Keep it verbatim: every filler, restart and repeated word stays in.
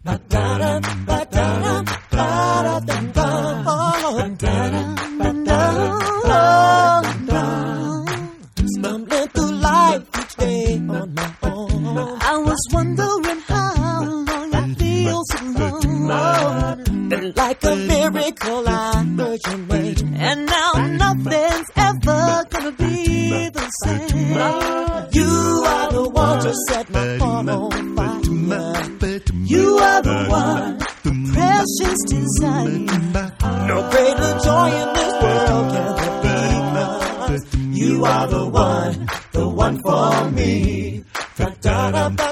Ba-da-da, ba-da-da, ba-da-da, ba-da. Oh, ba-da-da, ba-da-da, ba-da. Stumbling through life each day on my own. I was wondering how long I feel so alone. Then like a miracle I heard your name, and now nothing's ever gonna be the same. You are the one to set my heart on fire. You are the one, the precious desire. No greater joy in this world can there be. You are the one, the one for me. Da da da da.